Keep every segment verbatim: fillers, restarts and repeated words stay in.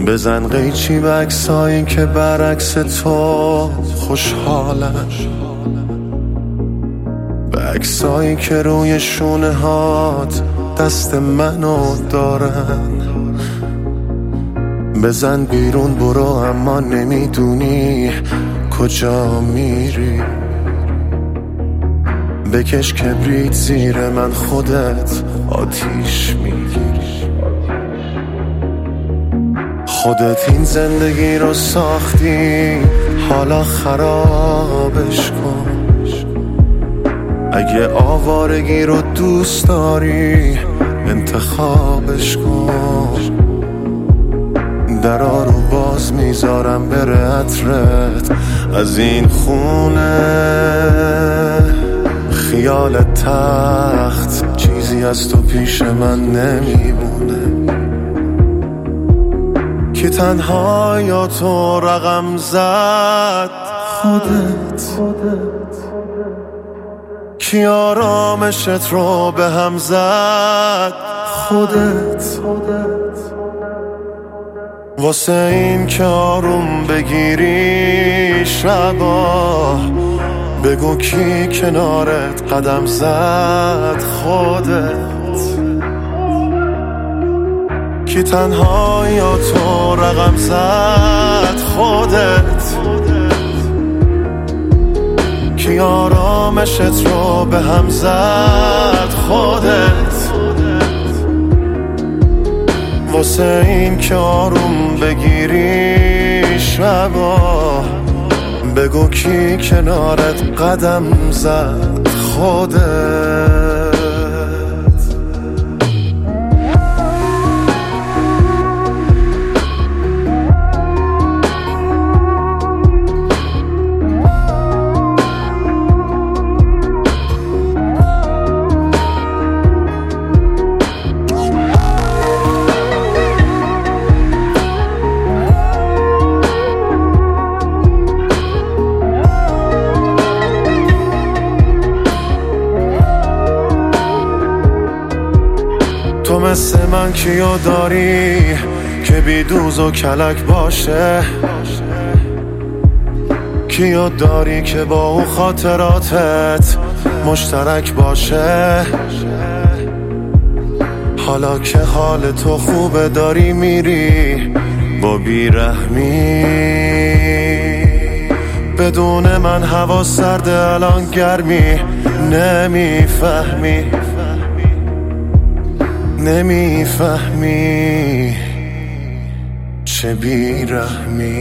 بزن قیچی به عکسایی که برعکس تو خوشحالن، به عکسایی که روی شونه هات دست منو دارن. بزن بیرون برو اما نمیدونی کجا میری، بکش کبریت زیر من خودت آتیش میگیری. خودت این زندگی رو ساختی حالا خرابش کن. اگه آوارگی رو دوست داری انتخابش کن. درا رو باز میذارم بره عطرت از این خونه. خیال تخت چیزی از تو پیش من نمیمونه. کی تنها یا تو رقم زد خودت، کی آرامشت رو به هم زد خودت. واسه این که آروم بگیری شبا بگو کی کنارت قدم زد خودت. کی تنها یا تو رقم زد خودت، کی آرامشت رو به هم زد خودت. واسه این که آروم بگیری شبا بگو کی کنارت قدم زد خودت. تو مثل من کیو داری که بی دوز و کلک باشه؟ کیو داری که با او خاطراتت مشترک باشه؟ حالا که حال تو خوبه داری میری با بیرحمی، بدون من هوا سرده الان گرمی. نمیفهمی نمیفهمی چه بیرحمی.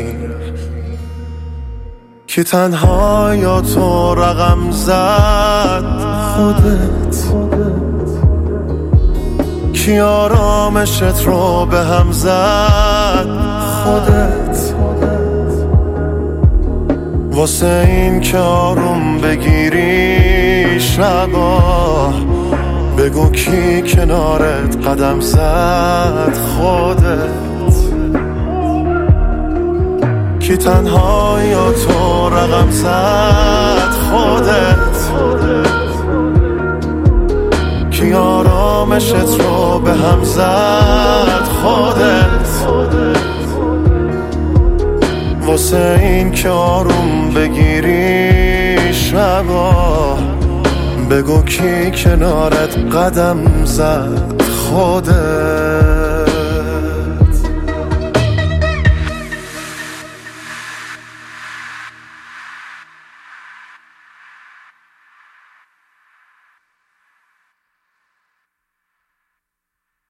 کی تنها یا تو رقم زد خودت، کی آرامشت رو به هم زد خودت. واسه این که آروم بگیری شبا بگو کی کنارت قدم زد خودت. کی تنها یا تو رقم زد خودت، کی آرامشت رو به هم زد خودت. واسه این که آروم بگیری شبا بگو کی کنارت قدم زد خودت.